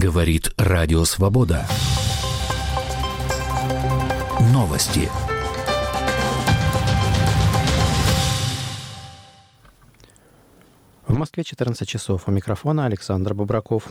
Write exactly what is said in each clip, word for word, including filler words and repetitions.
Говорит Радио Свобода. Новости. В Москве четырнадцать часов. У микрофона Александр Бобраков.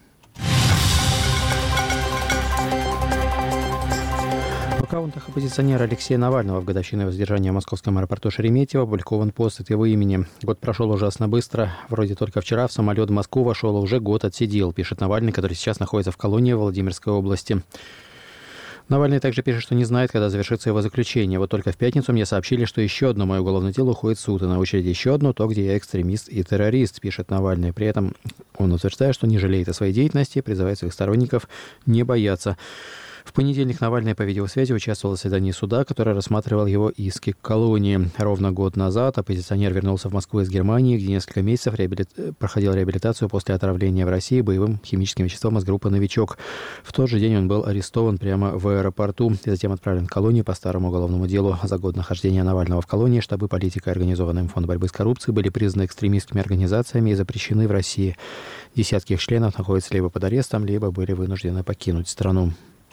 В аккаунтах оппозиционера Алексея Навального в годовщину его задержания в московском аэропорту Шереметьево опубликован пост от его имени. Год прошел ужасно быстро. Вроде только вчера в самолет в Москву вошел, а уже год отсидел, пишет Навальный, который сейчас находится в колонии в Владимирской области. Навальный также пишет, что не знает, когда завершится его заключение. Вот только в пятницу мне сообщили, что еще одно мое уголовное дело уходит в суд, и на очереди еще одно, то, где я экстремист и террорист, пишет Навальный. При этом он утверждает, что не жалеет о своей деятельности, призывает своих сторонников не бояться. В понедельник Навальный по видеосвязи участвовал в заседании суда, который рассматривал его иски к колонии. Ровно год назад оппозиционер вернулся в Москву из Германии, где несколько месяцев реабилит... проходил реабилитацию после отравления в России боевым химическим веществом из группы «Новичок». В тот же день он был арестован прямо в аэропорту и затем отправлен в колонию по старому уголовному делу. За год нахождения Навального в колонии штабы политика и организованный им фонд борьбы с коррупцией были признаны экстремистскими организациями и запрещены в России. Десятки их членов находятся либо под арестом, либо были вынуждены покинуть страну.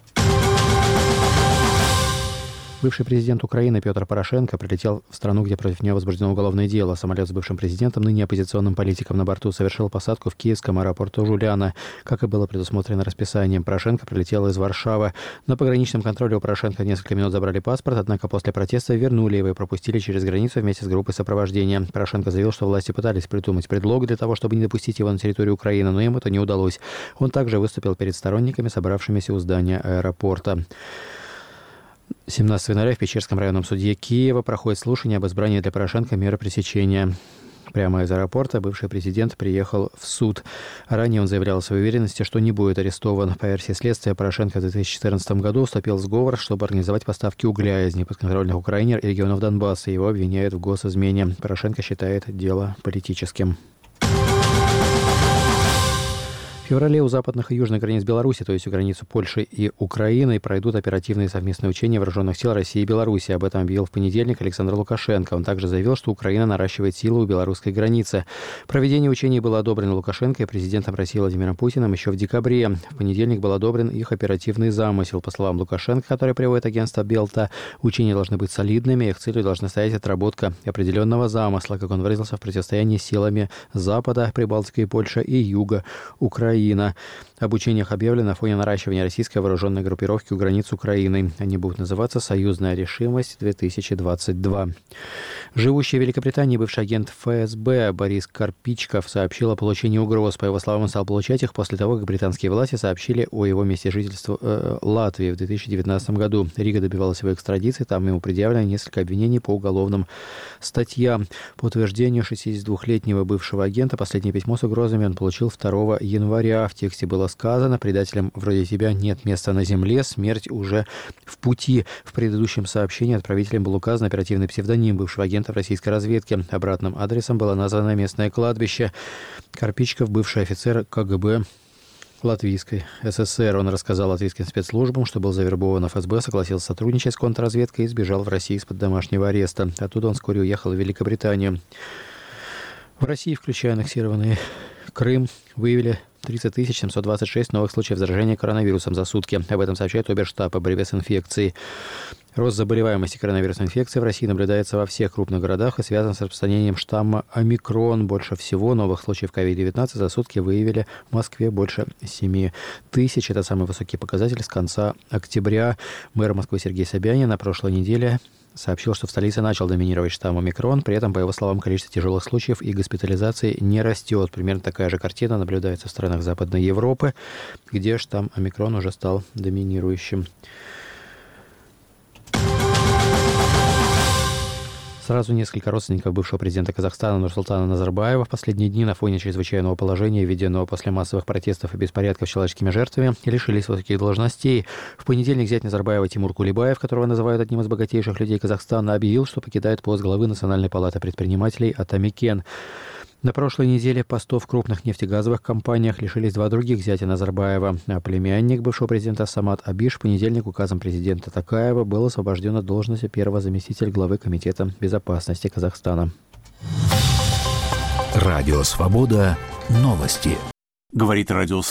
Бывший президент Украины Петр Порошенко прилетел в страну, где против него возбуждено уголовное дело. Самолет с бывшим президентом, ныне оппозиционным политиком на борту, совершил посадку в киевском аэропорту Жуляна, как и было предусмотрено расписанием. Порошенко прилетел из Варшавы. На пограничном контроле у Порошенко несколько минут забрали паспорт, однако после протеста вернули его и пропустили через границу вместе с группой сопровождения. Порошенко заявил, что власти пытались придумать предлог для того, чтобы не допустить его на территорию Украины, но им это не удалось. Он также выступил перед сторонниками, собравшимися у здания аэропорта. семнадцатого января в Печерском районном суде Киева проходит слушание об избрании для Порошенко меры пресечения. Прямо из аэропорта бывший президент приехал в суд. Ранее он заявлял о своей уверенности, что не будет арестован. По версии следствия, Порошенко в две тысячи четырнадцатом году вступил в сговор, чтобы организовать поставки угля из неподконтрольных Украине и регионов Донбасса. Его обвиняют в госизмене. Порошенко считает дело политическим. В феврале у западных и южных границ Беларуси, то есть у границы Польши и Украины, пройдут оперативные совместные учения вооруженных сил России и Беларуси. Об этом объявил в понедельник Александр Лукашенко. Он также заявил, что Украина наращивает силы у белорусской границы. Проведение учений было одобрено Лукашенко и президентом России Владимиром Путиным еще в декабре. В понедельник был одобрен их оперативный замысел. По словам Лукашенко, который приводит агентство Белта, учения должны быть солидными, их целью должна стоять отработка определенного замысла, как он выразился, в противостоянии с силами Запада, Прибалтика и Польша и Юга Украины. Об учениях объявлено на фоне наращивания российской вооруженной группировки у границ Украины. Они будут называться «Союзная решимость-две тысячи двадцать два». Живущий в Великобритании бывший агент эф эс бэ Борис Карпичков сообщил о получении угроз. По его словам, он стал получать их после того, как британские власти сообщили о его месте жительства э, Латвии в две тысячи девятнадцатом году. Рига добивалась его экстрадиции, там ему предъявлено несколько обвинений по уголовным статьям. По утверждению шестидесятидвухлетнего бывшего агента, последнее письмо с угрозами он получил второго января. В тексте было сказано: «Предателям вроде тебя нет места на земле, смерть уже в пути». В предыдущем сообщении отправителем был указан оперативный псевдоним бывшего агента в российской разведке. Обратным адресом было названо местное кладбище. Карпичков, бывший офицер ка гэ бэ Латвийской эс эс эс эр. Он рассказал латвийским спецслужбам, что был завербован эф эс бэ, согласился сотрудничать с контрразведкой и сбежал в Россию из-под домашнего ареста. Оттуда он вскоре уехал в Великобританию. В России, включая аннексированный Крым, выявили тридцать тысяч семьсот двадцать шесть новых случаев заражения коронавирусом за сутки. Об этом сообщает Оберштаб по борьбе с инфекцией. Рост заболеваемости коронавирусной инфекцией в России наблюдается во всех крупных городах и связан с распространением штамма омикрон. Больше всего новых случаев ковид девятнадцать за сутки выявили в Москве больше семь тысяч. Это самый высокий показатель с конца октября. Мэр Москвы Сергей Собянин на прошлой неделе сообщил, что в столице начал доминировать штамм омикрон. При этом, по его словам, количество тяжелых случаев и госпитализаций не растет. Примерно такая же картина наблюдается в странах Западной Европы, где штамм омикрон уже стал доминирующим. Сразу несколько родственников бывшего президента Казахстана Нурсултана Назарбаева в последние дни на фоне чрезвычайного положения, введенного после массовых протестов и беспорядков с человеческими жертвами, лишились высоких должностей. В понедельник зять Назарбаева Тимур Кулебаев, которого называют одним из богатейших людей Казахстана, объявил, что покидает пост главы Национальной палаты предпринимателей Атамекен. На прошлой неделе постов в крупных нефтегазовых компаниях лишились два других зятя Назарбаева. А племянник бывшего президента Самат Абиш в понедельник указом президента Токаева был освобожден от должности первого заместителя главы Комитета безопасности Казахстана. Радио Свобода. Новости. Говорит Радио Свобода.